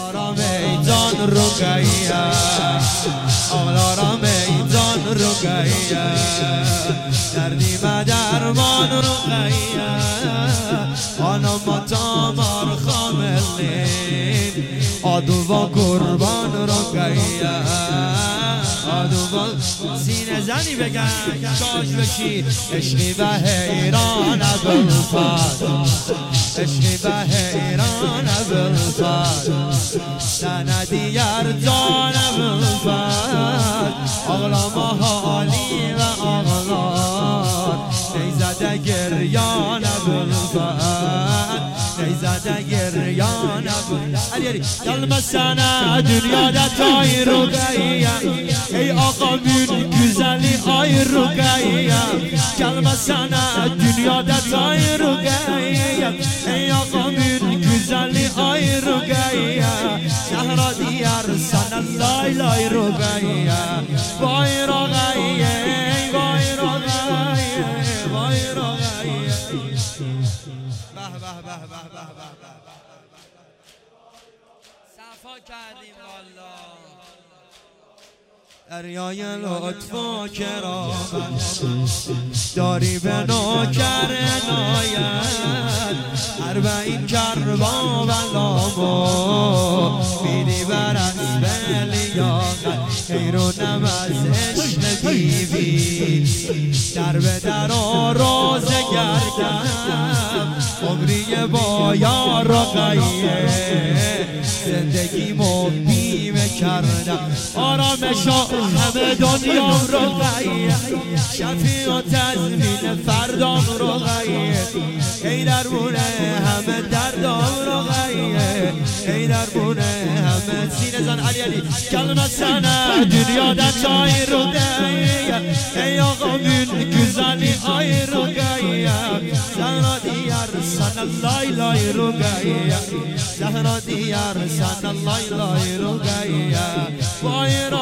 را میدان رقیه آقلا را میدان رقیه دردی و درمان رقیه آنا ما تامار خاملین آدو و قربان رقیه آدو و سینه زنی بگن شاش بشی عشقی و حیران ابوالفضل عشقی و حیران ابوالفضل سندی یرجان ابوالفضل آقلا ما حالی و آقلان نیزده گریان ابوالفضل نیزده گریان ابوالفضل gelmesene dünyada tay Rukayye ey ağamın güzeli ay Rukayye gelmesene dünyada tay Rukayye ey ağamın güzeli ay Rukayye Zahra diyar sana lay lay Rukayye vay Rukayye vay Rukayye vay Rukayye bah bah bah bah bah bah صفا کردیم والا دریای لطف و کرامت داری به نوکر عنایت اربعین کربا و لامو میدی بر اسب لیاقت خیر و نم از عشق بیبی در به در و روزه گردم عمری با یا رقیه زندگی بیمه کردم آرامش همه دنیا رقیه شفیع و تضمین فردام رقیه ای درمونه همه دردام رقیه ای درمونه همه سینه زن علی علی کلمه سنه dünya detay رقیه ای آقا من güzeli ay رقیه زهرا دیار sana lay lay رقیه زهرا دیار sana lay lay رقیه